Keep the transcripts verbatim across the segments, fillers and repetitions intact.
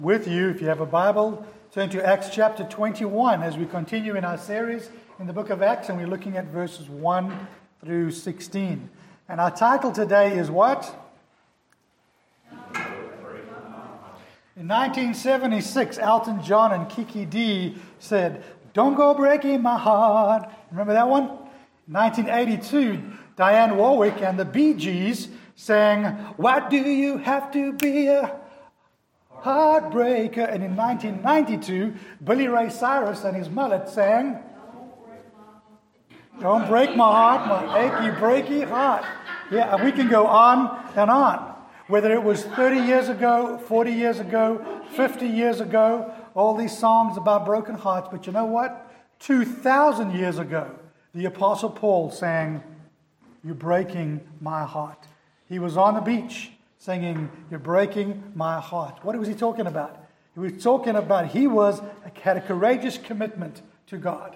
With you, if you have a Bible, turn to Acts chapter twenty-one as we continue in our series in the book of Acts, and we're looking at verses one through sixteen. And our title today is what? In nineteen seventy-six, Elton John and Kiki Dee said, "Don't go breaking my heart." Remember that one? In nineteen eighty-two, Diane Warwick and the Bee Gees sang, "Why do you have to be a heartbreaker?" And in nineteen ninety-two, Billy Ray Cyrus and his mullet sang, "Don't break my heart, my achy, breaky heart." Yeah, and we can go on and on. Whether it was thirty years ago, forty years ago, fifty years ago, all these songs about broken hearts. But you know what? two thousand years ago, the Apostle Paul sang, "You're breaking my heart." He was on the beach singing, "You're breaking my heart." What was he talking about? He was talking about he was had a courageous commitment to God.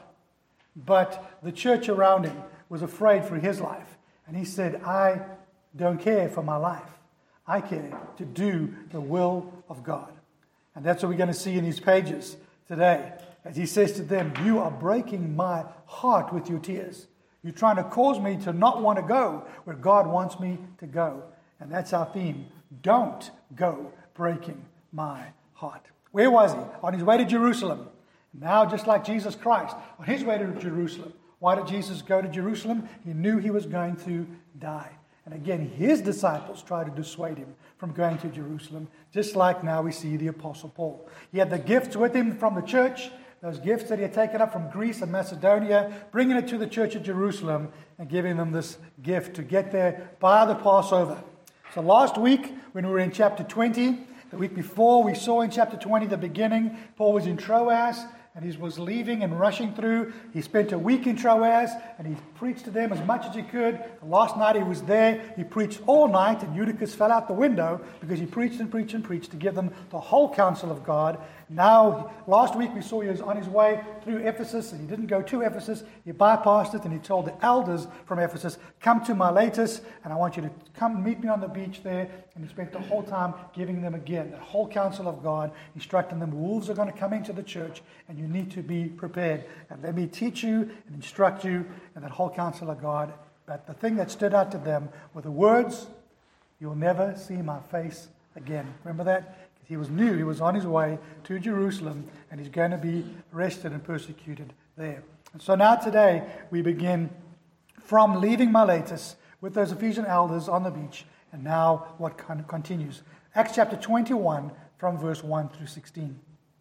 But the church around him was afraid for his life. And he said, "I don't care for my life. I care to do the will of God." And that's what we're going to see in these pages today. As he says to them, "You are breaking my heart with your tears. You're trying to cause me to not want to go where God wants me to go." And that's our theme. Don't go breaking my heart. Where was he? On his way to Jerusalem. Now, just like Jesus Christ, on his way to Jerusalem. Why did Jesus go to Jerusalem? He knew he was going to die. And again, his disciples tried to dissuade him from going to Jerusalem, just like now we see the Apostle Paul. He had the gifts with him from the church, those gifts that he had taken up from Greece and Macedonia, bringing it to the church at Jerusalem and giving them this gift to get there by the Passover. So last week, when we were in chapter twenty, the week before, we saw in chapter twenty the beginning. Paul was in Troas, and he was leaving and rushing through. He spent a week in Troas, and he preached to them as much as he could. The last night he was there, he preached all night, and Eutychus fell out the window because he preached and preached and preached to give them the whole counsel of God. Now, last week we saw he was on his way through Ephesus, and he didn't go to Ephesus. He bypassed it, and he told the elders from Ephesus, "Come to Miletus, and I want you to come meet me on the beach there." And he spent the whole time giving them again the whole counsel of God, instructing them, wolves are going to come into the church, and you need to be prepared. And let me teach you and instruct you in that whole counsel of God. But the thing that stood out to them were the words, "You'll never see my face again." Remember that? He was knew he was on his way to Jerusalem, and he's going to be arrested and persecuted there. And so now today we begin from leaving Miletus with those Ephesian elders on the beach, and now what kind of continues. Acts chapter twenty-one from verse one through sixteen.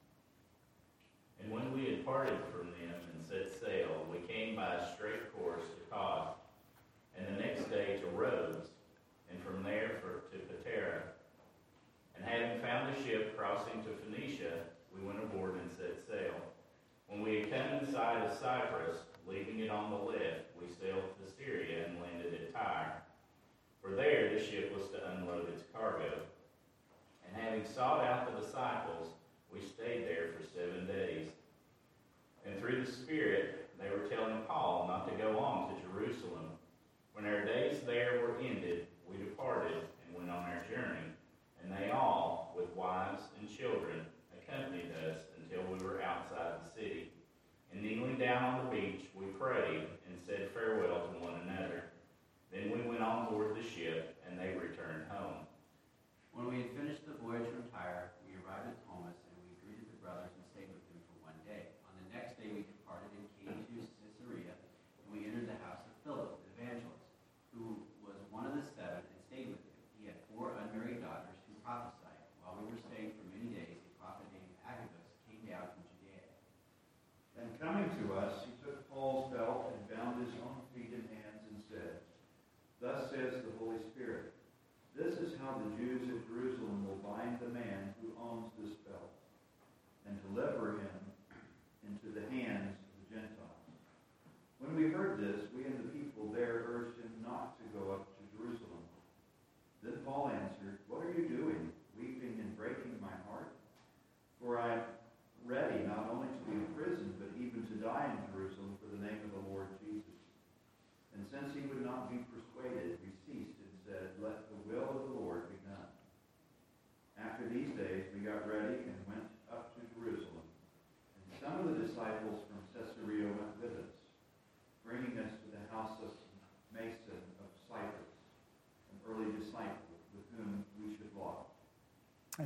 "And when we had parted from them and set sail, we came by a straight course to Cos, and the next day to Rhodes, and from there for, to Patara. And having found a ship crossing to Phoenicia, we went aboard and set sail. When we had come in sight of Cyprus, leaving it on the left, we sailed to Syria and landed at Tyre. For there the ship was to unload its cargo. And having sought out the disciples, we stayed there for seven days. And through the Spirit, they were telling Paul not to go on to Jerusalem. When our days there were ended, we departed and went on our journey. And they all, with wives and children, accompanied us until we were outside the city. And kneeling down on the beach, we prayed and said farewell to one another. Then we went on board the ship, and they returned home. When we had finished the voyage from Tyre, we arrived at Thomas, and we greeted the brothers and stayed with them for one day. On the next day we departed and came to Caesarea, and we entered the house of Philip, the evangelist, who was one of the seven, and stayed with him. He had four unmarried daughters who prophesied. While we were staying for many days,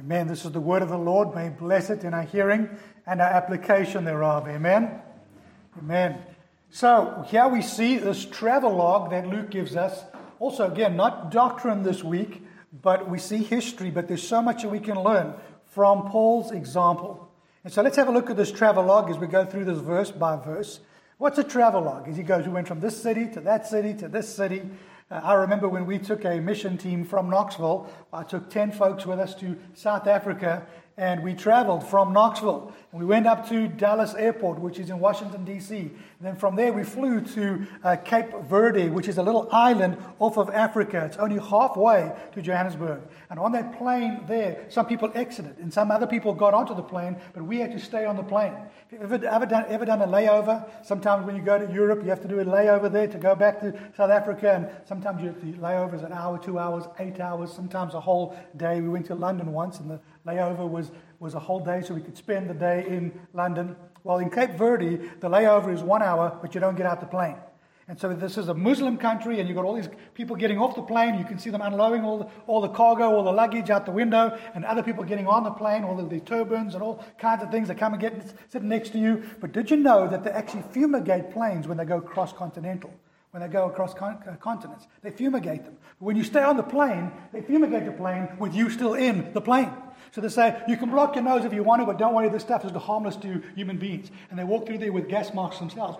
Amen. This is the word of the Lord. May He bless it in our hearing and our application thereof. Amen. Amen. So here we see this travelogue that Luke gives us. Also, again, not doctrine this week, but we see history. But there's so much that we can learn from Paul's example. And so let's have a look at this travelogue as we go through this verse by verse. What's a travelogue? As he goes, we went from this city to that city to this city. Uh, I remember when we took a mission team from Knoxville, I took ten folks with us to South Africa, and we traveled from Knoxville. And we went up to Dallas Airport, which is in Washington, D C. And then from there we flew to uh, Cape Verde, which is a little island off of Africa. It's only halfway to Johannesburg. And on that plane there, some people exited, and some other people got onto the plane, but we had to stay on the plane. Have you ever, ever, done, ever done a layover? Sometimes when you go to Europe, you have to do a layover there to go back to South Africa, and sometimes you, the layover is an hour, two hours, eight hours, sometimes a whole day. We went to London once, and the layover was, was a whole day, so we could spend the day in London. Well, in Cape Verde, the layover is one hour, but you don't get out the plane. And so this is a Muslim country, and you've got all these people getting off the plane. You can see them unloading all the, all the cargo, all the luggage out the window, and other people getting on the plane, all of the turbans and all kinds of things. They come and get sitting next to you. But did you know that they actually fumigate planes when they go cross-continental? When they go across con- uh, continents, they fumigate them. But when you stay on the plane, they fumigate the plane with you still in the plane. So they say, you can block your nose if you want to, but don't worry, this stuff is harmless to human beings. And they walk through there with gas masks themselves.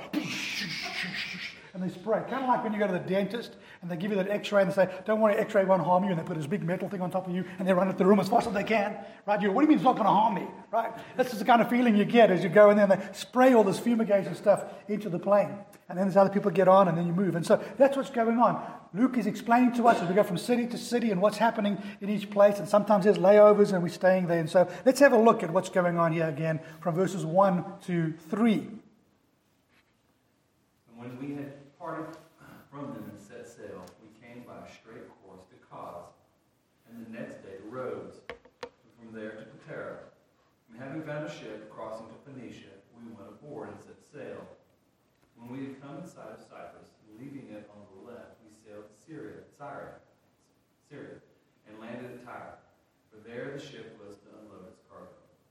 And they spray. Kind of like when you go to the dentist and they give you that x-ray and they say, don't worry, x-ray won't harm you. And they put this big metal thing on top of you and they run it the room as fast as they can. Right? You go, what do you mean it's not going to harm me? Right? That's just the kind of feeling you get as you go in there and they spray all this fumigation stuff into the plane. And then there's other people get on and then you move. And so that's what's going on. Luke is explaining to us as we go from city to city and what's happening in each place. And sometimes there's layovers and we're staying there. And so let's have a look at what's going on here again from verses one to three. And when we had parted from them and set sail, we came by a straight course to Kos, and the next day to Rhodes, and from there to Patara. And having found a ship crossing to Phoenicia, we went aboard and set sail. When we had come in sight of Cyprus, leaving it on the left, we sailed to Syria, Syria, Syria, and landed at Tyre. For there the ship was to unload its cargo.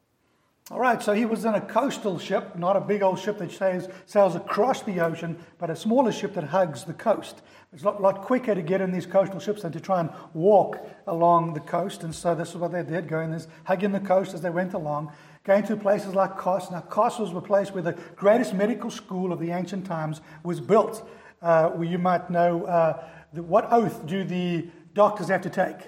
All right, so he was in a coastal ship, not a big old ship that sails, sails across the ocean, but a smaller ship that hugs the coast. It's a lot, lot quicker to get in these coastal ships than to try and walk along the coast. And so this is what they did, going this, hugging the coast as they went along, going to places like Kos. Now, Kos was the place where the greatest medical school of the ancient times was built. Uh, where you might know, uh, the, what oath do the doctors have to take?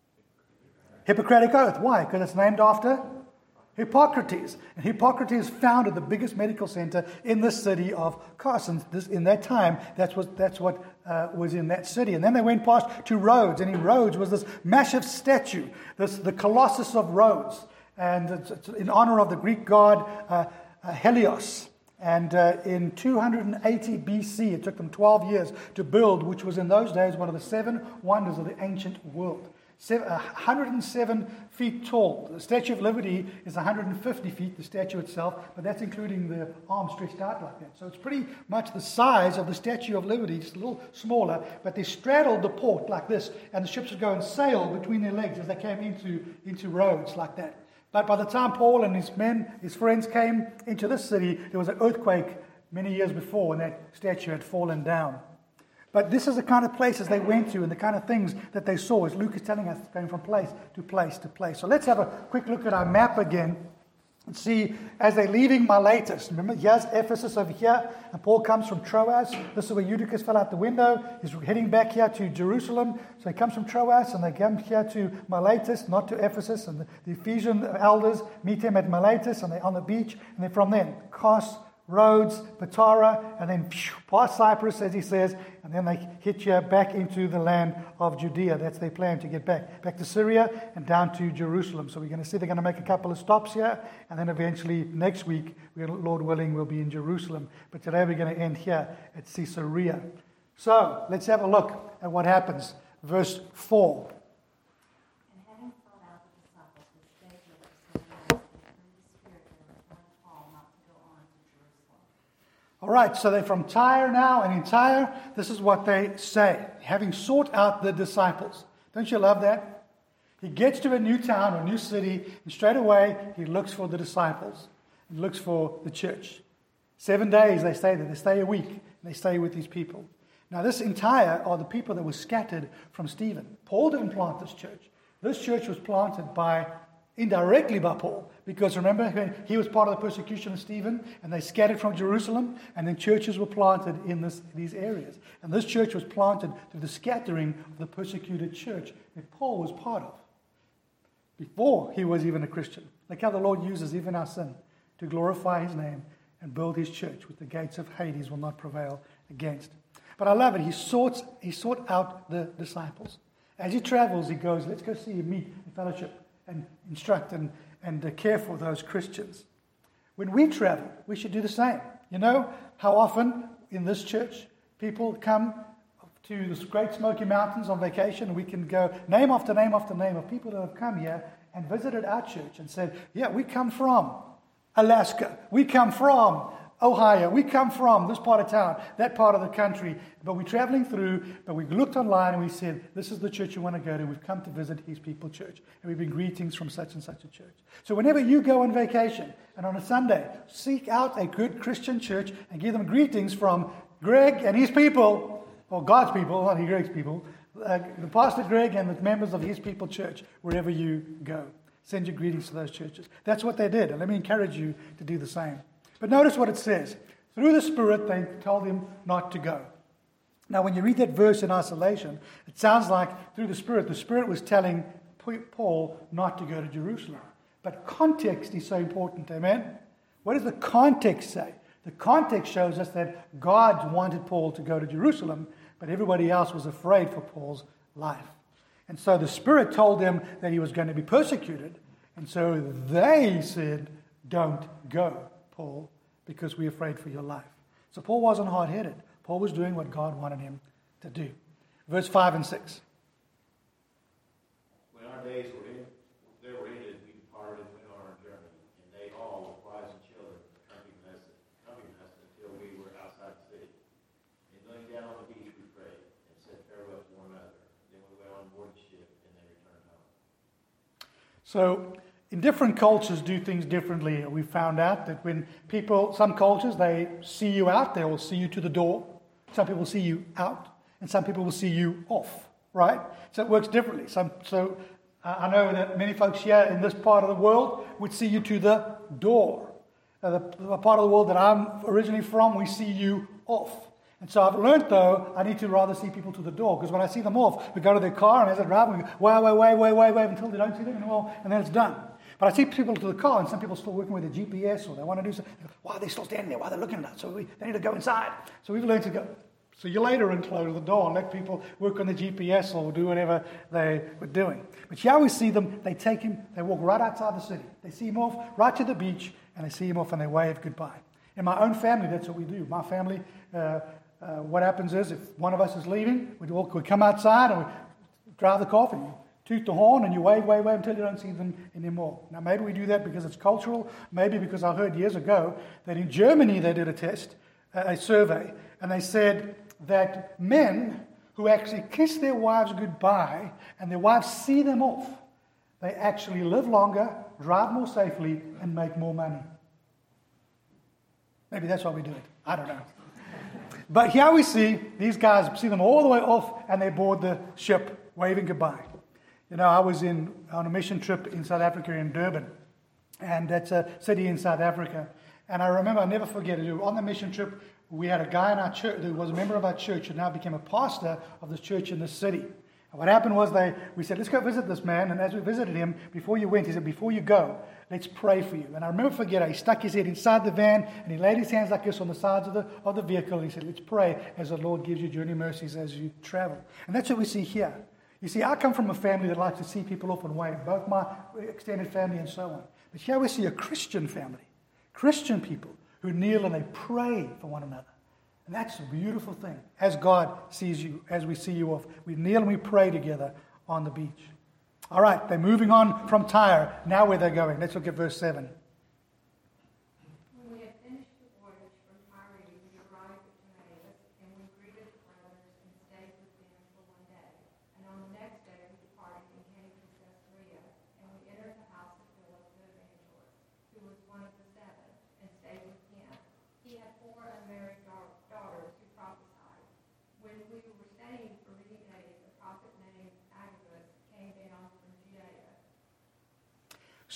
Hippocratic oath. Why? Because it's named after Hippocrates. And Hippocrates founded the biggest medical center in the city of Kos. And this, in that time, that's what, that's what uh, was in that city. And then they went past to Rhodes. And in Rhodes was this massive statue, this the Colossus of Rhodes. And it's, it's in honor of the Greek god uh, uh, Helios. And uh, in two hundred eighty B C, it took them twelve years to build, which was in those days one of the seven wonders of the ancient world. Seven, one hundred seven feet tall. The Statue of Liberty is one hundred fifty feet, the statue itself, but that's including the arm stretched out like that. So it's pretty much the size of the Statue of Liberty, just a little smaller, but they straddled the port like this, and the ships would go and sail between their legs as they came into, into Rhodes like that. But by the time Paul and his men, his friends came into this city, there was an earthquake many years before when that statue had fallen down. But this is the kind of places they went to and the kind of things that they saw, as Luke is telling us, going from place to place to place. So let's have a quick look at our map again and see as they're leaving Miletus. Remember, here's Ephesus over here, and Paul comes from Troas. This is where Eutychus fell out the window. He's heading back here to Jerusalem. So he comes from Troas, and they come here to Miletus, not to Ephesus. And the, the Ephesian elders meet him at Miletus, and they're on the beach. And then from there, Kos, Rhodes, Patara, and then phew, past Cyprus, as he says, and then they hit you back into the land of Judea. That's their plan, to get back, back to Syria and down to Jerusalem. So we're going to see they're going to make a couple of stops here, and then eventually next week, we're, Lord willing, we'll be in Jerusalem. But today we're going to end here at Caesarea. So let's have a look at what happens. Verse four. All right, so they're from Tyre now, and in Tyre, this is what they say. Having sought out the disciples. Don't you love that? He gets to a new town or a new city, and straight away he looks for the disciples. He looks for the church. Seven days they stay there. They stay a week, and they stay with these people. Now, this entire are the people that were scattered from Stephen. Paul didn't plant this church. This church was planted by, indirectly by Paul, because remember, when he was part of the persecution of Stephen, and they scattered from Jerusalem, and then churches were planted in this, these areas. And this church was planted through the scattering of the persecuted church that Paul was part of, before he was even a Christian. Like how the Lord uses even our sin to glorify his name and build his church, which the gates of Hades will not prevail against. But I love it. He sorts, he sought out the disciples. As he travels, he goes, let's go see and meet and fellowship and instruct and, and uh, care for those Christians. When we travel, we should do the same. You know how often in this church people come to the Great Smoky Mountains on vacation, and we can go name after name after name of people that have come here and visited our church and said, yeah, we come from Alaska. We come from Ohio. We come from this part of town, that part of the country. But we're traveling through, but we looked online and we said, this is the church you want to go to. We've come to visit His People Church. And we've been greetings from such and such a church. So whenever you go on vacation and on a Sunday, seek out a good Christian church and give them greetings from Greg and his people, or God's people, not Greg's people, uh, the Pastor Greg and the members of His People Church, wherever you go. Send your greetings to those churches. That's what they did. And let me encourage you to do the same. But notice what it says. Through the Spirit, they told him not to go. Now, when you read that verse in isolation, it sounds like through the Spirit, the Spirit was telling Paul not to go to Jerusalem. But context is so important, amen? What does the context say? The context shows us that God wanted Paul to go to Jerusalem, but everybody else was afraid for Paul's life. And so the Spirit told them that he was going to be persecuted. And so they said, don't go, Paul, because we're afraid for your life. So Paul wasn't hard-headed. Paul was doing what God wanted him to do. Verse five and six. When our days were in, they were ended, we departed and went on our journey, and they all, with wives and children, accompanied us, accompanied us until we were outside the city. And going down on the beach, we prayed and said farewell to one another. Then we went on board the ship and then returned home. So, in different cultures do things differently. We found out that when people, some cultures, they see you out, they will see you to the door. Some people see you out, and some people will see you off, right? So it works differently. Some, so uh, I know that many folks here in this part of the world would see you to the door. Uh, the, the part of the world that I'm originally from, we see you off. And so I've learned, though, I need to rather see people to the door, because when I see them off, we go to their car, and as I drive, we go, wait, wait, wait, wait, wait, wait, until they don't see them anymore, and then it's done. But I see people to the car, and some people are still working with a G P S, or they want to do something. Why are they still standing there? Why are they looking at us? So we, they need to go inside. So we've learned to go, see you later, and close the door, and let people work on the G P S or do whatever they were doing. But here we see them, they take him, they walk right outside the city. They see him off, right to the beach, and they see him off, and they wave goodbye. In my own family, that's what we do. My family, uh, uh, what happens is, if one of us is leaving, we walk, we come outside, and we drive the car, and you toot the horn, and you wave, wave, wave until you don't see them anymore. Now, maybe we do that because it's cultural. Maybe because I heard years ago that in Germany they did a test, a survey, and they said that men who actually kiss their wives goodbye and their wives see them off, they actually live longer, drive more safely, and make more money. Maybe that's why we do it. I don't know. But here we see these guys see them all the way off, and they board the ship, waving goodbye. You know, I was in on a mission trip in South Africa, in Durban, and that's a city in South Africa. And I remember, I'll never forget it, on the mission trip, we had a guy in our church who was a member of our church and now became a pastor of this church in this city. And what happened was they, we said, let's go visit this man. And as we visited him, before you went, he said, before you go, let's pray for you. And I remember forget, he stuck his head inside the van and he laid his hands like this on the sides of the, of the vehicle. And he said, let's pray as the Lord gives you journey mercies as you travel. And that's what we see here. You see, I come from a family that likes to see people off and wave, both my extended family and so on. But here we see a Christian family, Christian people who kneel and they pray for one another. And that's a beautiful thing. As God sees you, as we see you off, we kneel and we pray together on the beach. All right, they're moving on from Tyre. Now where they're going. Let's look at verse seven. When we had finished the voyage from Tyre, we arrived at Damascus, and we greeted the brothers and stayed with them for one day. And on the next day we departed and came to Caesarea.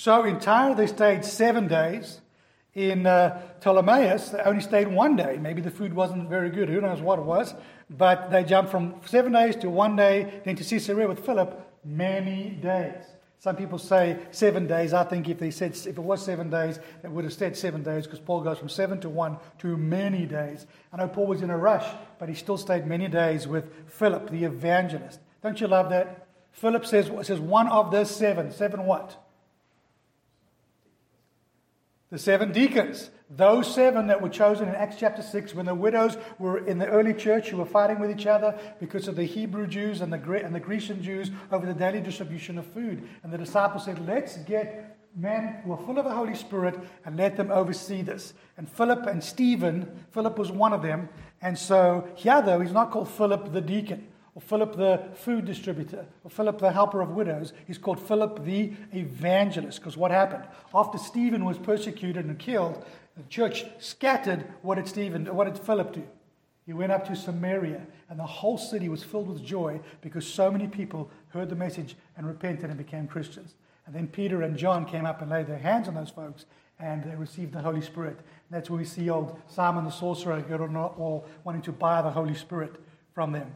So in Tyre they stayed seven days. In uh, Ptolemais they only stayed one day. Maybe the food wasn't very good. Who knows what it was. But they jumped from seven days to one day, then to Caesarea with Philip, many days. Some people say seven days. I think if they said if it was seven days, they would have said seven days because Paul goes from seven to one to many days. I know Paul was in a rush, but he still stayed many days with Philip, the evangelist. Don't you love that? Philip says, says one of the seven. Seven what? The seven deacons. Those seven that were chosen in Acts chapter six when the widows were in the early church who were fighting with each other because of the Hebrew Jews and the, Gre- and the Grecian Jews over the daily distribution of food. And the disciples said, let's get men who are full of the Holy Spirit and let them oversee this. And Philip and Stephen, Philip was one of them. And so here though, he's not called Philip the deacon, or Philip the food distributor, or Philip the helper of widows. He's called Philip the evangelist. Because what happened? After Stephen was persecuted and killed, the church scattered. What did Stephen, what did Philip do? He went up to Samaria, and the whole city was filled with joy because so many people heard the message and repented and became Christians. And then Peter and John came up and laid their hands on those folks, and they received the Holy Spirit. And that's where we see old Simon the sorcerer go on all wanting to buy the Holy Spirit from them.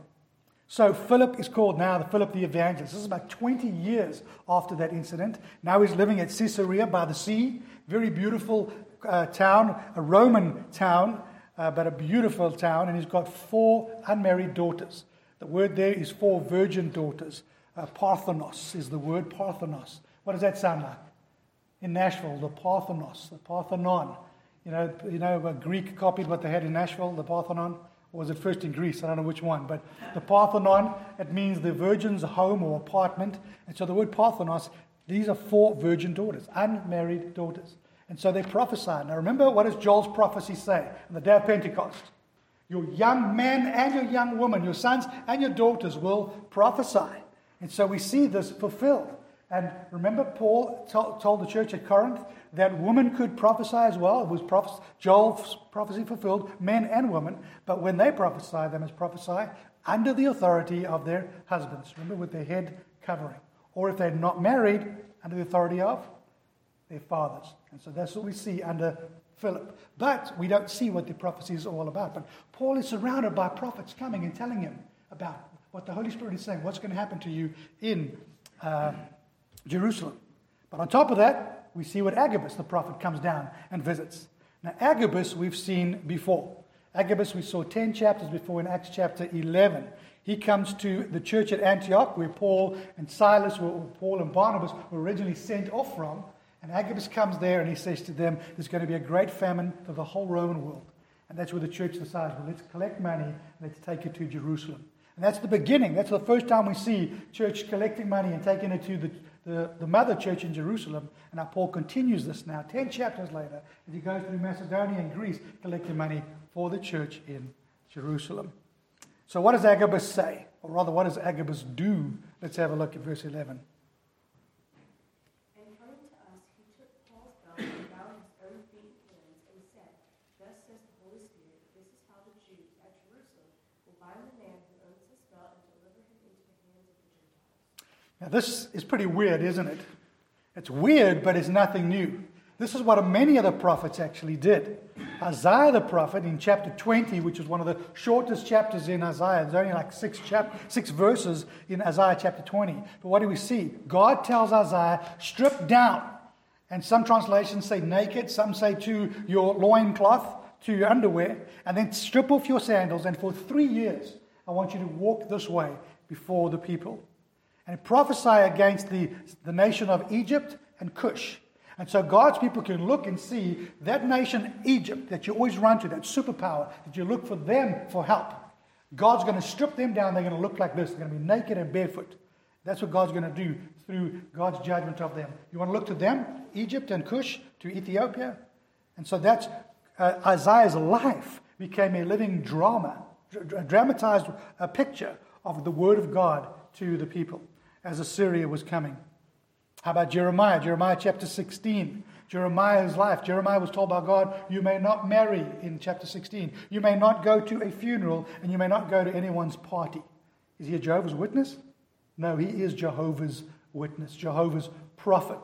So Philip is called now the Philip the Evangelist. This is about twenty years after that incident. Now he's living at Caesarea by the sea. Very beautiful uh, town, a Roman town, uh, but a beautiful town. And he's got four unmarried daughters. The word there is four virgin daughters. Uh, Parthenos is the word, Parthenos. What does that sound like? In Nashville, the Parthenos, the Parthenon. You know, you know, a Greek copied what they had in Nashville, the Parthenon. Or was it first in Greece? I don't know which one. But the Parthenon, it means the virgin's home or apartment. And so the word Parthenos, these are four virgin daughters, unmarried daughters. And so they prophesy. Now remember, what does Joel's prophecy say on the day of Pentecost? Your young men and your young women, your sons and your daughters will prophesy. And so we see this fulfilled. And remember, Paul to- told the church at Corinth that women could prophesy as well. It was prophes- Joel's prophecy fulfilled, men and women. But when they prophesy, they must prophesy under the authority of their husbands. Remember, with their head covering. Or if they're not married, under the authority of their fathers. And so that's what we see under Philip. But we don't see what the prophecy is all about. But Paul is surrounded by prophets coming and telling him about what the Holy Spirit is saying, what's going to happen to you in uh, Jerusalem. But on top of that, we see what Agabus, the prophet, comes down and visits. Now, Agabus we've seen before. Agabus we saw ten chapters before in Acts chapter eleven. He comes to the church at Antioch, where Paul and Silas, were, or Paul and Barnabas were originally sent off from. And Agabus comes there and he says to them, there's going to be a great famine for the whole Roman world. And that's where the church decides, well, let's collect money and let's take it to Jerusalem. And that's the beginning. That's the first time we see church collecting money and taking it to the, the, the mother church in Jerusalem. And now Paul continues this now, ten chapters later, as he goes through Macedonia and Greece, collecting money for the church in Jerusalem. So what does Agabus say? Or rather, what does Agabus do? Let's have a look at verse eleven. And coming to us, he took Paul's belt and bound his own feet and hands and said, thus says the Holy Spirit, this is how the Jews at Jerusalem will bind the man who owns this belt and deliver him into the hands of the Gentiles. Now this is pretty weird, isn't it? It's weird, but it's nothing new. This is what many of the prophets actually did. Isaiah the prophet in chapter twenty, which is one of the shortest chapters in Isaiah. There's only like six chap- six verses in Isaiah chapter twenty. But what do we see? God tells Isaiah, strip down. And some translations say naked. Some say to your loincloth, to your underwear. And then strip off your sandals. And for three years, I want you to walk this way before the people. And prophesy against the, the nation of Egypt and Cush. And so God's people can look and see that nation, Egypt, that you always run to, that superpower, that you look for them for help. God's going to strip them down. They're going to look like this. They're going to be naked and barefoot. That's what God's going to do through God's judgment of them. You want to look to them, Egypt and Cush, to Ethiopia? And so that's uh, Isaiah's life became a living drama, a dramatized a picture of the word of God to the people as Assyria was coming. How about Jeremiah? Jeremiah chapter sixteen. Jeremiah's life. Jeremiah was told by God, you may not marry in chapter sixteen. You may not go to a funeral, and you may not go to anyone's party. Is he a Jehovah's Witness? No, he is Jehovah's Witness, Jehovah's prophet.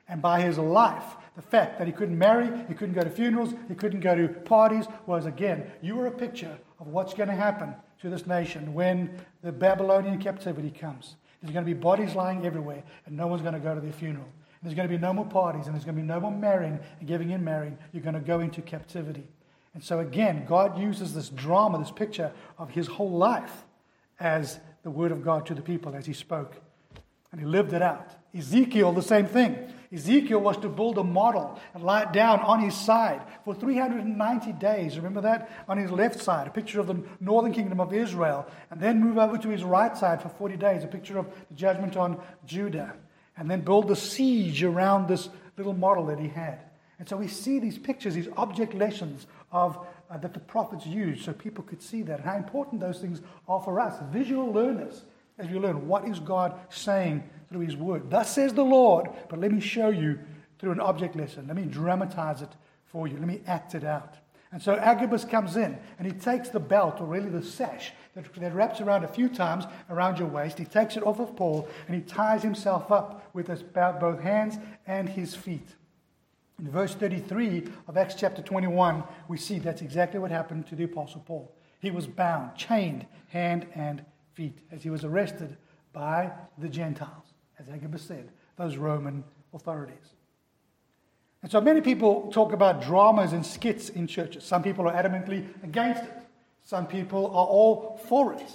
And by his life, the fact that he couldn't marry, he couldn't go to funerals, he couldn't go to parties, was again, you are a picture of what's going to happen to this nation when the Babylonian captivity comes. There's going to be bodies lying everywhere, and no one's going to go to their funeral. And there's going to be no more parties, and there's going to be no more marrying and giving in marrying. You're going to go into captivity. And so again, God uses this drama, this picture of his whole life as the word of God to the people as he spoke. And he lived it out. Ezekiel, the same thing. Ezekiel was to build a model and lie it down on his side for three hundred ninety days. Remember that? On his left side, a picture of the northern kingdom of Israel. And then move over to his right side for forty days, a picture of the judgment on Judah. And then build the siege around this little model that he had. And so we see these pictures, these object lessons of uh, that the prophets used so people could see that and how important those things are for us, visual learners, as we learn what is God saying through his word. Thus says the Lord, but let me show you through an object lesson. Let me dramatize it for you. Let me act it out. And so Agabus comes in and he takes the belt, or really the sash, that, that wraps around a few times around your waist. He takes it off of Paul and he ties himself up with his, both hands and his feet. In verse thirty-three of Acts chapter twenty-one, we see that's exactly what happened to the Apostle Paul. He was bound, chained, hand and feet, as he was arrested by the Gentiles, as Agabus said, those Roman authorities. And so many people talk about dramas and skits in churches. Some people are adamantly against it. Some people are all for it.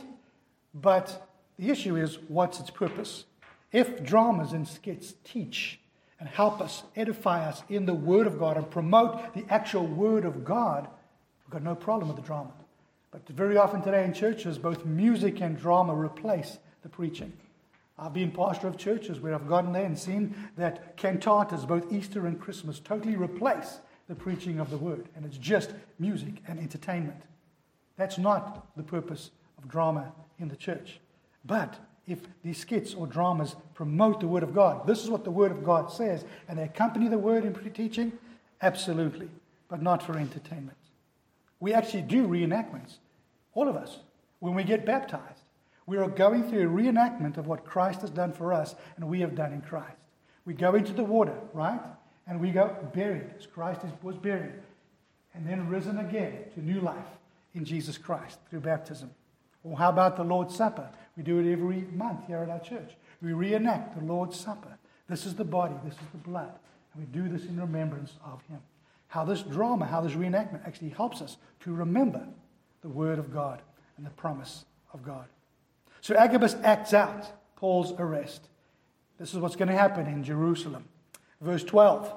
But the issue is, what's its purpose? If dramas and skits teach and help us, edify us in the Word of God and promote the actual Word of God, we've got no problem with the drama. But very often today in churches, both music and drama replace the preaching. I've been pastor of churches where I've gotten there and seen that cantatas, both Easter and Christmas, totally replace the preaching of the Word. And it's just music and entertainment. That's not the purpose of drama in the church. But if these skits or dramas promote the Word of God, this is what the Word of God says, and they accompany the Word in teaching, absolutely, but not for entertainment. We actually do reenactments, all of us, when we get baptized. We are going through a reenactment of what Christ has done for us and we have done in Christ. We go into the water, right? And we go buried as Christ was buried, and then risen again to new life in Jesus Christ through baptism. Or how about the Lord's Supper? We do it every month here at our church. We reenact the Lord's Supper. This is the body, this is the blood. And we do this in remembrance of him. How this drama, how this reenactment actually helps us to remember the Word of God and the promise of God. So Agabus acts out Paul's arrest. This is what's going to happen in Jerusalem. Verse twelve.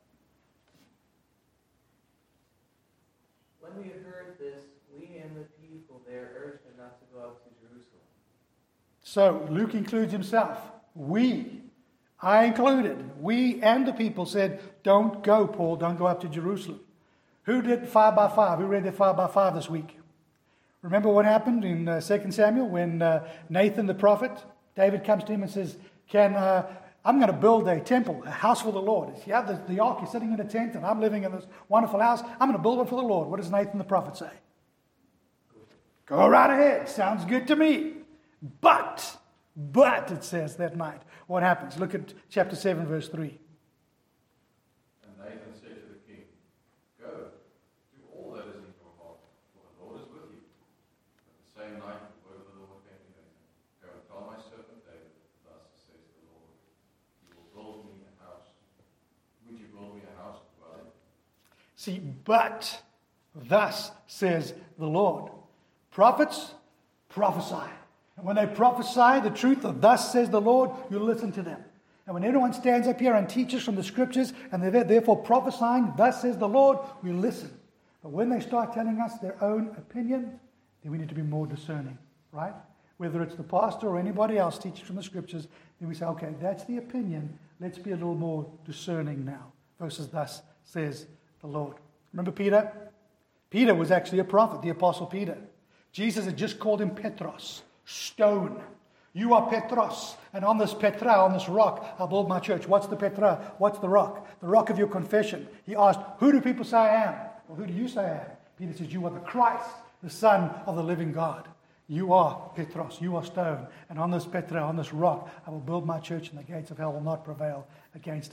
When we heard this, we and the people there urged him not to go up to Jerusalem. So Luke includes himself. We, I included, we and the people said, don't go, Paul, don't go up to Jerusalem. Who did five by five? Who read their five by five this week? Remember what happened in uh, Second Samuel when uh, Nathan the prophet, David comes to him and says, "Can uh, I'm going to build a temple, a house for the Lord. Yeah, the, the ark is sitting in a tent and I'm living in this wonderful house. I'm going to build one for the Lord." What does Nathan the prophet say? Go right ahead. Sounds good to me. But, but, it says that night, what happens? Look at chapter seven, verse three. And Nathan said to the king, "Go, do all that is in your heart, for the Lord is with you." At the same night, the word of the Lord came to Nathan. "Go and tell my servant David, thus says the Lord, you will build me a house. Would you build me a house to dwell in?" See, but, thus says the Lord. Prophets prophesy. And when they prophesy the truth of thus says the Lord, you listen to them. And when anyone stands up here and teaches from the scriptures, and they're therefore prophesying, thus says the Lord, we listen. But when they start telling us their own opinion, then we need to be more discerning, right? Whether it's the pastor or anybody else teaching from the scriptures, then we say, okay, that's the opinion. Let's be a little more discerning now. Versus thus says the Lord. Remember Peter? Peter was actually a prophet, the apostle Peter. Jesus had just called him Petros, stone. You are Petros, and on this Petra, on this rock, I'll build my church. What's the Petra? What's the rock? The rock of your confession. He asked, who do people say I am? Well, who do you say I am? Peter says, you are the Christ, the Son of the living God. You are Petros, you are stone, and on this Petra, on this rock, I will build my church, and the gates of hell will not prevail against it.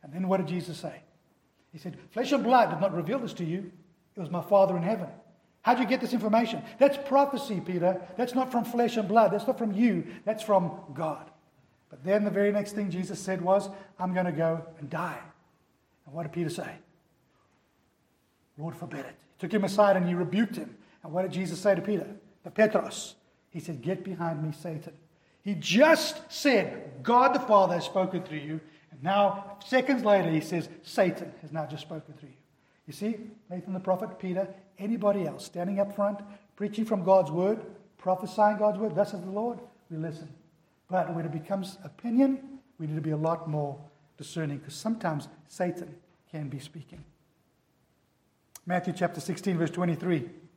And then what did Jesus say? He said, flesh and blood did not reveal this to you. It was my Father in heaven. How'd you get this information? That's prophecy, Peter. That's not from flesh and blood. That's not from you. That's from God. But then the very next thing Jesus said was, I'm going to go and die. And what did Peter say? Lord, forbid it. He took him aside and he rebuked him. And what did Jesus say to Peter? To Petros. He said, get behind me, Satan. He just said, God the Father has spoken through you. And now, seconds later, he says, Satan has now just spoken through you. You see, Nathan the prophet, Peter, anybody else standing up front, preaching from God's word, prophesying God's word, thus says the Lord, we listen. But when it becomes opinion, we need to be a lot more discerning, because sometimes Satan can be speaking. Matthew chapter sixteen, verse twenty-three.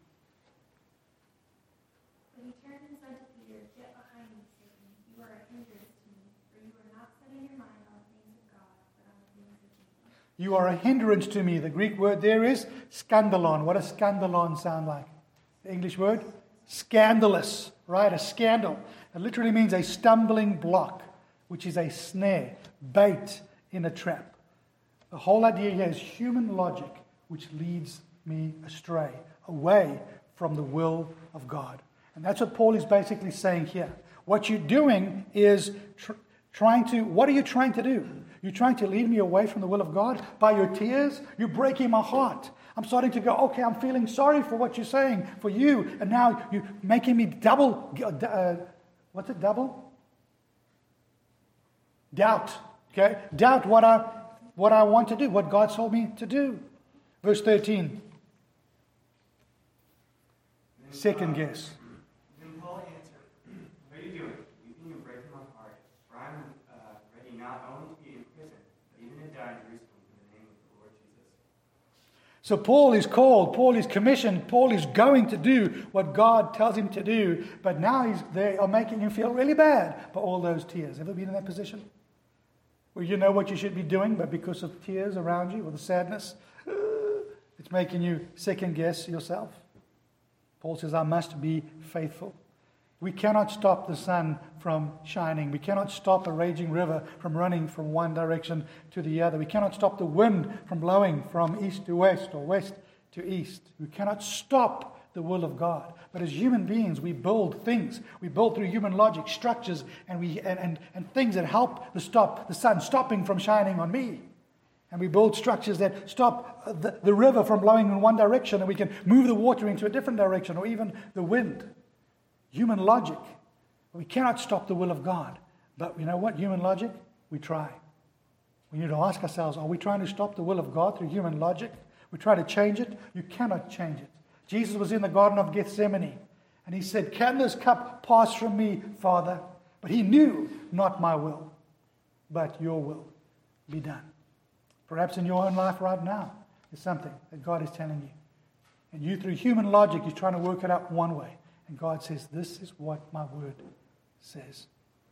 But he turned and said to Peter, get behind me, Satan. You are a hindrance to me, for you are not setting your mind on the things of God, but on the things of man. You are a hindrance to me. The Greek word there is scandalon. What does scandalon sound like? The English word? Scandalous, right? A scandal. It literally means a stumbling block, which is a snare, bait in a trap. The whole idea here is human logic, which leads me astray, away from the will of God. And that's what Paul is basically saying here. What you're doing is tr- trying to, what are you trying to do? You're trying to lead me away from the will of God by your tears? You're breaking my heart. I'm starting to go, okay, I'm feeling sorry for what you're saying, for you, and now you're making me double, uh, what's it, double? Doubt, okay? Doubt what I, what I want to do, what God told me to do. Verse thirteen. Second guess. Then Paul answered, what are you doing? Weeping and breaking my heart. For I am uh, ready not only to be in prison, but even to die in Jerusalem in the name of the Lord Jesus. So Paul is called, Paul is commissioned, Paul is going to do what God tells him to do, but now he's, they are making him feel really bad for all those tears. Ever been in that position? Where you know what you should be doing, but because of tears around you or the sadness, it's making you second guess yourself. Paul says, I must be faithful. We cannot stop the sun from shining. We cannot stop a raging river from running from one direction to the other. We cannot stop the wind from blowing from east to west or west to east. We cannot stop the will of God. But as human beings, we build things. We build through human logic structures and we and, and, and things that help to stop the sun stopping from shining on me. And we build structures that stop the, the river from blowing in one direction, and we can move the water into a different direction, or even the wind. Human logic. We cannot stop the will of God. But you know what? Human logic, we try. We need to ask ourselves, are we trying to stop the will of God through human logic? We try to change it. You cannot change it. Jesus was in the Garden of Gethsemane, and he said, can this cup pass from me, Father? But he knew, not my will, but your will be done. Perhaps in your own life right now, there's something that God is telling you. And you, through human logic, you're trying to work it out one way. And God says, this is what my word says.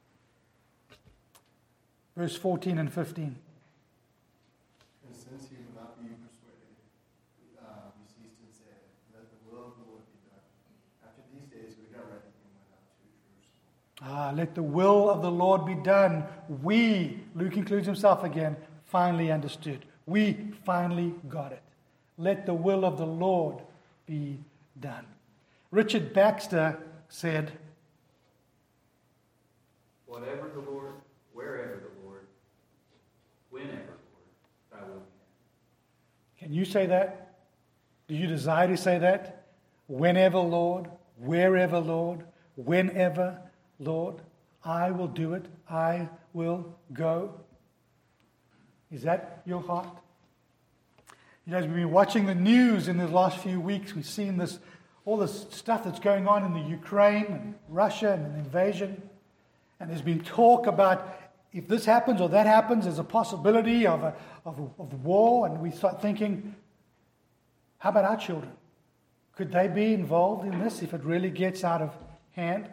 Verse fourteen and fifteen. And since he would not be persuaded, uh, we ceased and said, let the will of the Lord be done. After these days we got ready and went out to Jerusalem. Ah, let the will of the Lord be done. We, Luke includes himself again, finally understood. We finally got it. Let the will of the Lord be done. Richard Baxter said, Whatever the Lord, wherever the Lord, whenever the Lord, thy will be done. Can you say that? Do you desire to say that? Whenever, Lord, wherever, Lord, whenever, Lord, I will do it. I will go. Is that your heart? You know, as we've been watching the news in the last few weeks, we've seen this, all this stuff that's going on in the Ukraine and Russia and an invasion. And there's been talk about if this happens or that happens, there's a possibility of a, of, a, of war. And we start thinking, how about our children? Could they be involved in this if it really gets out of hand?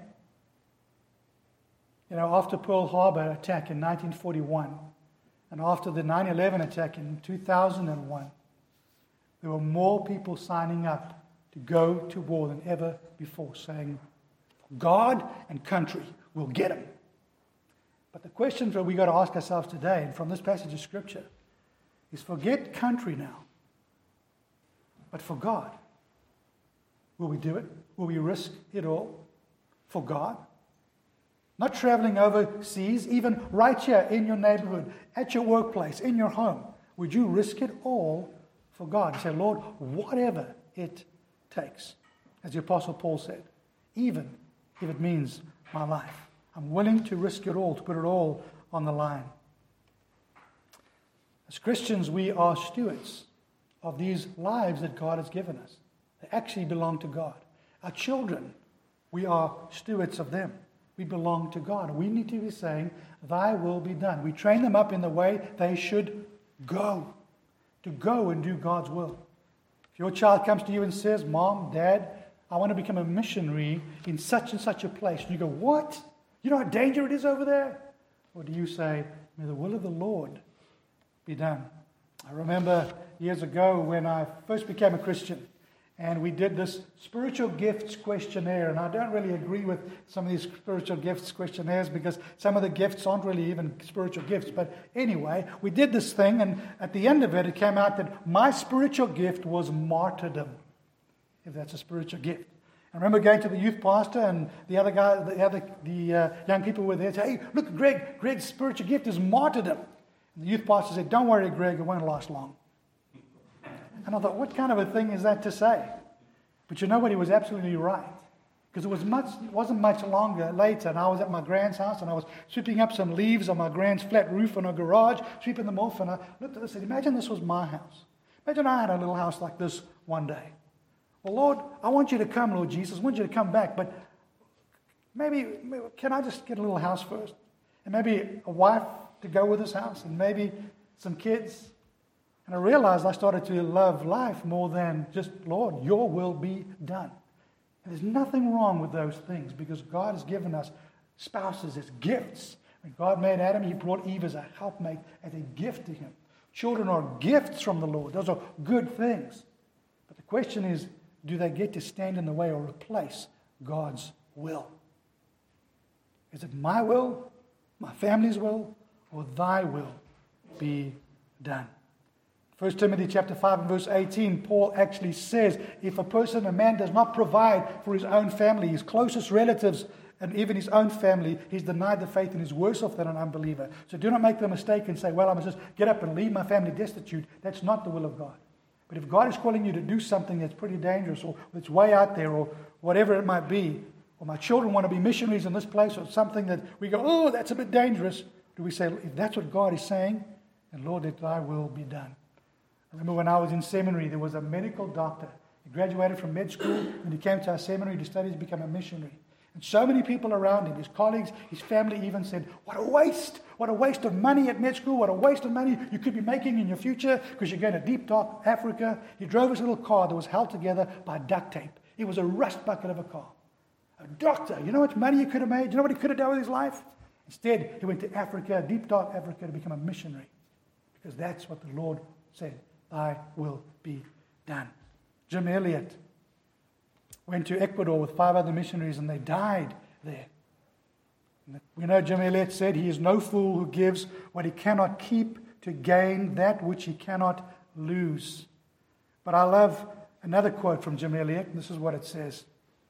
You know, after Pearl Harbor attack in nineteen forty-one, and after the nine eleven attack in two thousand one, there were more people signing up to go to war than ever before, saying, God and country will get them. But the questions that we got to ask ourselves today, and from this passage of Scripture, is forget country now, but for God. Will we do it? Will we risk it all for God? Not traveling overseas, even right here in your neighborhood, at your workplace, in your home. Would you risk it all for God? You say, Lord, whatever it takes. As the Apostle Paul said, even if it means my life. I'm willing to risk it all, to put it all on the line. As Christians, we are stewards of these lives that God has given us. They actually belong to God. Our children, we are stewards of them. We belong to God. We need to be saying, thy will be done. We train them up in the way they should go. To go and do God's will. If your child comes to you and says, Mom, Dad, I want to become a missionary in such and such a place. And you go, what? You know how dangerous it is over there? Or do you say, may the will of the Lord be done? I remember years ago when I first became a Christian, and we did this spiritual gifts questionnaire. And I don't really agree with some of these spiritual gifts questionnaires because some of the gifts aren't really even spiritual gifts. But anyway, we did this thing, and at the end of it, it came out that my spiritual gift was martyrdom, if that's a spiritual gift. I remember going to the youth pastor, and the other guy, the other the uh, young people were there, and said, hey, look, Greg, Greg's spiritual gift is martyrdom. And the youth pastor said, don't worry, Greg, it won't last long. And I thought, what kind of a thing is that to say? But you know what? He was absolutely right. Because it was much, it wasn't much longer later, and I was at my grand's house, and I was sweeping up some leaves on my grand's flat roof in a garage, sweeping them off, and I looked at this and said, imagine this was my house. Imagine I had a little house like this one day. Well, Lord, I want you to come, Lord Jesus. I want you to come back, but maybe, maybe can I just get a little house first? And maybe a wife to go with this house, and maybe some kids. And I realized I started to love life more than just, Lord, your will be done. And there's nothing wrong with those things because God has given us spouses as gifts. When God made Adam, he brought Eve as a helpmate, as a gift to him. Children are gifts from the Lord. Those are good things. But the question is, do they get to stand in the way or replace God's will? Is it my will, my family's will, or thy will be done? First Timothy chapter five and verse eighteen, Paul actually says, if a person, a man does not provide for his own family, his closest relatives, and even his own family, he's denied the faith and is worse off than an unbeliever. So do not make the mistake and say, well, I must just get up and leave my family destitute. That's not the will of God. But if God is calling you to do something that's pretty dangerous or that's way out there or whatever it might be, or my children want to be missionaries in this place or something that we go, oh, that's a bit dangerous, do we say, if that's what God is saying, then Lord, that thy will be done. I remember when I was in seminary, there was a medical doctor. He graduated from med school, and he came to our seminary to study to become a missionary. And so many people around him, his colleagues, his family even said, what a waste, what a waste of money at med school, what a waste of money you could be making in your future because you're going to deep dark Africa. He drove his little car that was held together by duct tape. It was a rust bucket of a car. A doctor, you know how much money he could have made? You know what he could have done with his life? Instead, he went to Africa, deep dark Africa, to become a missionary because that's what the Lord said. Thy will be done. Jim Elliot went to Ecuador with five other missionaries and they died there. We know Jim Elliot said, he is no fool who gives what he cannot keep to gain that which he cannot lose. But I love another quote from Jim Elliot, and this is what it says.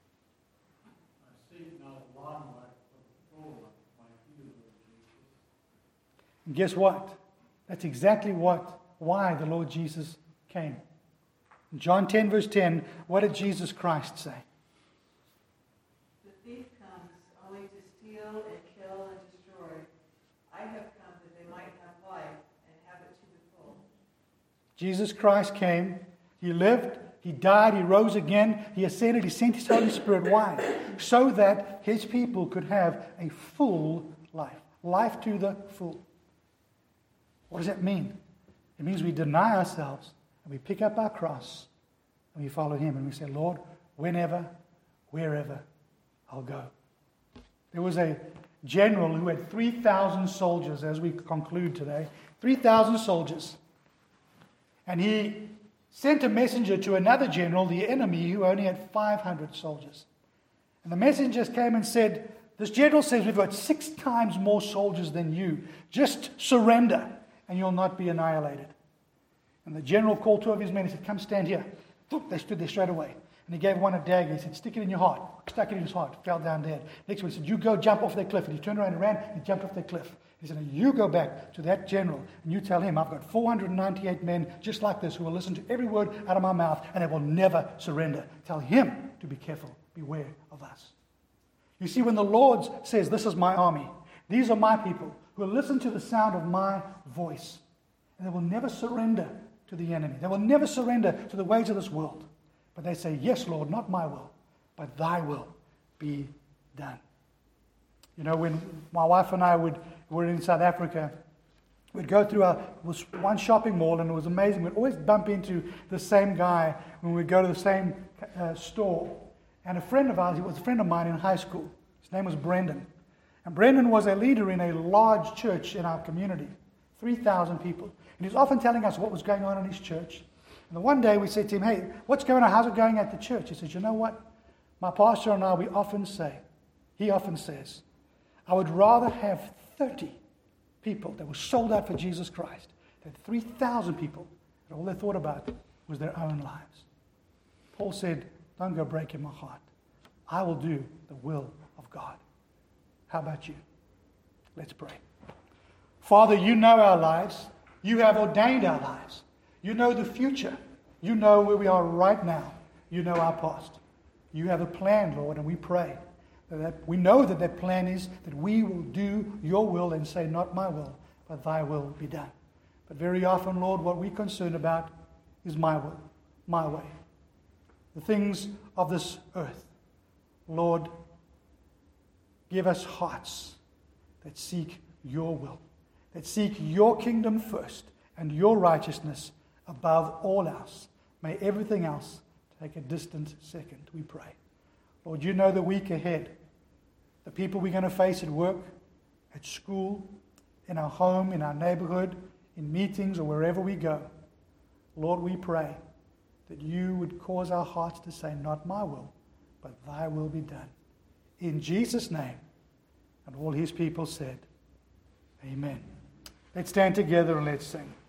I seek not a long life, but a full life, my few, Lord Jesus. And guess what? That's exactly what why the Lord Jesus came. In John ten, verse ten, what did Jesus Christ say? The thief comes only to steal and kill and destroy. I have come that they might have life and have it to the full. Jesus Christ came, he lived, he died, he rose again, he ascended, he sent his Holy Spirit. Why? So that his people could have a full life. Life to the full. What does that mean? It means we deny ourselves and we pick up our cross and we follow him and we say, Lord, whenever, wherever, I'll go. There was a general who had three thousand soldiers, as we conclude today, three thousand soldiers. And he sent a messenger to another general, the enemy, who only had five hundred soldiers. And the messengers came and said, this general says we've got six times more soldiers than you. Just surrender and you'll not be annihilated. And the general called two of his men. He said, come stand here. They stood there straight away. And he gave one a dagger. He said, stick it in your heart. Stuck it in his heart. Fell down dead. Next one, he said, you go jump off that cliff. And he turned around and ran and jumped off that cliff. He said, you go back to that general and you tell him, I've got four hundred ninety-eight men just like this who will listen to every word out of my mouth and they will never surrender. Tell him to be careful. Beware of us. You see, when the Lord says, this is my army, these are my people who will listen to the sound of my voice, and they will never surrender to the enemy. They will never surrender to the ways of this world. But they say, yes, Lord, not my will, but thy will be done. You know, when my wife and I would were in South Africa, we'd go through a, was one shopping mall, and it was amazing. We'd always bump into the same guy when we'd go to the same uh, store. And a friend of ours, he was a friend of mine in high school. His name was Brendan. And Brendan was a leader in a large church in our community, three thousand people. And he was often telling us what was going on in his church. And then one day we said to him, hey, what's going on? How's it going at the church? He says, you know what? My pastor and I, we often say, he often says, I would rather have thirty people that were sold out for Jesus Christ than three thousand people that all they thought about was their own lives. Paul said, don't go breaking my heart. I will do the will of God. How about you? Let's pray. Father, you know our lives. You have ordained our lives. You know the future. You know where we are right now. You know our past. You have a plan, Lord, and we pray that we know that that plan is that we will do your will and say, not my will, but thy will be done. But very often, Lord, what we're concerned about is my will, my way. The things of this earth. Lord, give us hearts that seek your will, that seek your kingdom first and your righteousness above all else. May everything else take a distant second, we pray. Lord, you know the week ahead, the people we're going to face at work, at school, in our home, in our neighborhood, in meetings or wherever we go. Lord, we pray that you would cause our hearts to say, not my will, but thy will be done. In Jesus' name. And all his people said, amen. Let's stand together and let's sing.